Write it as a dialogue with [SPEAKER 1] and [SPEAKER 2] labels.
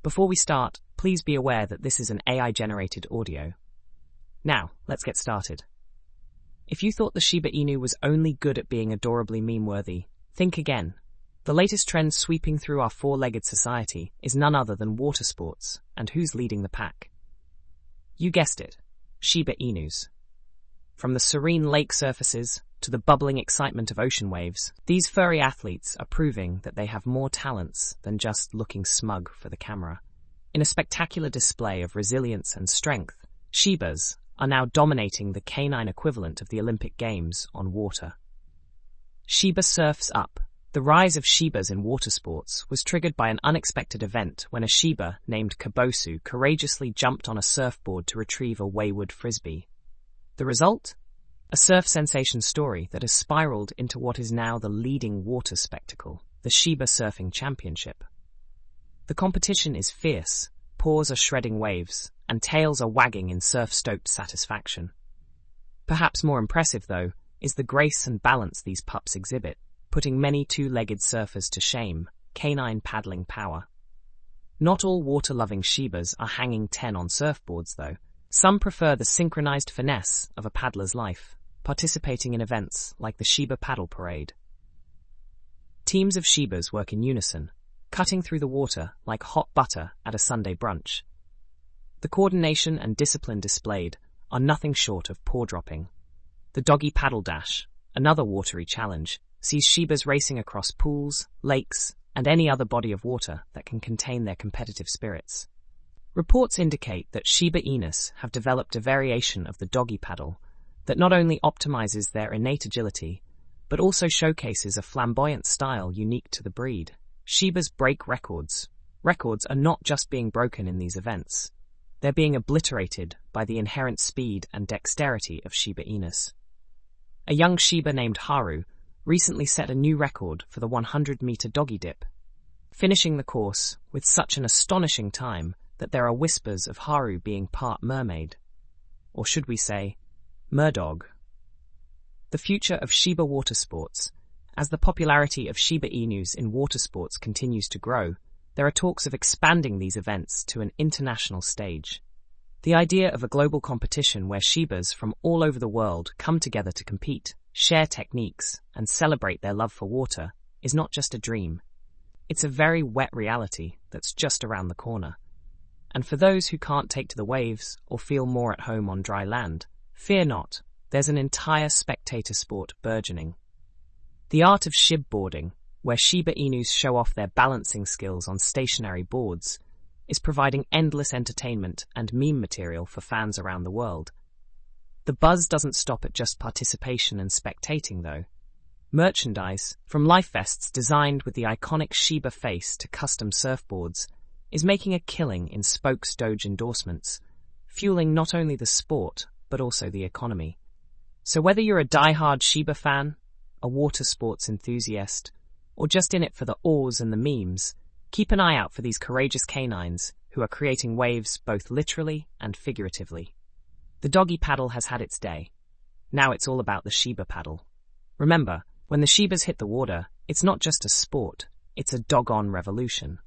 [SPEAKER 1] Before we start, please be aware that this is an AI-generated audio. Now, let's get started. If you thought the Shiba Inu was only good at being adorably meme-worthy, think again. The latest trend sweeping through our four-legged society is none other than water sports, and who's leading the pack? You guessed it, Shiba Inus. From the serene lake surfaces to the bubbling excitement of ocean waves, these furry athletes are proving that they have more talents than just looking smug for the camera. In a spectacular display of resilience and strength, Shibas are now dominating the canine equivalent of the Olympic Games on water. Shiba surfs up. The rise of Shibas in water sports was triggered by an unexpected event when a Shiba named Kabosu courageously jumped on a surfboard to retrieve a wayward frisbee. The result? A surf sensation story that has spiraled into what is now the leading water spectacle, the Shiba Surfing Championship. The competition is fierce, paws are shredding waves, and tails are wagging in surf-stoked satisfaction. Perhaps more impressive, though, is the grace and balance these pups exhibit, putting many two-legged surfers to shame, canine paddling power. Not all water-loving Shibas are hanging 10 on surfboards, though. Some prefer the synchronized finesse of a paddler's life, participating in events like the Shiba Paddle Parade. Teams of Shibas work in unison, cutting through the water like hot butter at a Sunday brunch. The coordination and discipline displayed are nothing short of paw-dropping. The Doggy Paddle Dash, another watery challenge, sees Shibas racing across pools, lakes, and any other body of water that can contain their competitive spirits. Reports indicate that Shiba Inus have developed a variation of the doggy paddle that not only optimizes their innate agility, but also showcases a flamboyant style unique to the breed. Shibas break records. Records are not just being broken in these events. They're being obliterated by the inherent speed and dexterity of Shiba Inus. A young Shiba named Haru recently set a new record for the 100-meter doggy dip, finishing the course with such an astonishing time that there are whispers of Haru being part mermaid. Or should we say, merdog. The future of Shiba water sports. As the popularity of Shiba Inus in water sports continues to grow, there are talks of expanding these events to an international stage. The idea of a global competition where Shibas from all over the world come together to compete, share techniques, and celebrate their love for water is not just a dream. It's a very wet reality that's just around the corner. And for those who can't take to the waves or feel more at home on dry land, fear not, there's an entire spectator sport burgeoning. The art of shibboarding, where Shiba Inus show off their balancing skills on stationary boards, is providing endless entertainment and meme material for fans around the world. The buzz doesn't stop at just participation and spectating, though. Merchandise, from life vests designed with the iconic Shiba face to custom surfboards, is making a killing in Spokes Doge endorsements, fueling not only the sport, but also the economy. So whether you're a die-hard Shiba fan, a water sports enthusiast, or just in it for the awes and the memes, keep an eye out for these courageous canines who are creating waves both literally and figuratively. The doggy paddle has had its day. Now it's all about the Shiba paddle. Remember, when the Shibas hit the water, it's not just a sport, it's a doggone revolution.